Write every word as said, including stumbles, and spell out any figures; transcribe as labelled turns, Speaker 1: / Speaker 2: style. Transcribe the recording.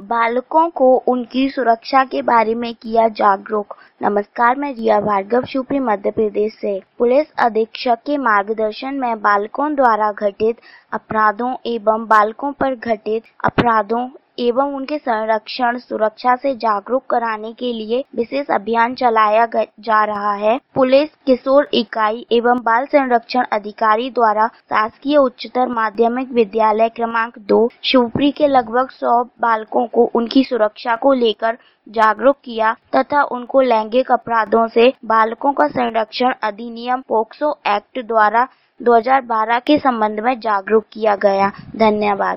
Speaker 1: बालकों को उनकी सुरक्षा के बारे में किया जागरूक। नमस्कार, मैं रिया भार्गव, शिवपुरी मध्य प्रदेश से। पुलिस अधीक्षक के मार्गदर्शन में बालकों द्वारा घटित अपराधों एवं बालकों पर घटित अपराधों एवं उनके संरक्षण सुरक्षा से जागरूक कराने के लिए विशेष अभियान चलाया जा रहा है। पुलिस किशोर इकाई एवं बाल संरक्षण अधिकारी द्वारा शासकीय उच्चतर माध्यमिक विद्यालय क्रमांक दो शिवपुरी के लगभग सौ बालकों को उनकी सुरक्षा को लेकर जागरूक किया तथा उनको लैंगिक अपराधों से बालकों का संरक्षण अधिनियम पोक्सो एक्ट द्वारा दो हज़ार बारह के संबंध में जागरूक किया गया। धन्यवाद।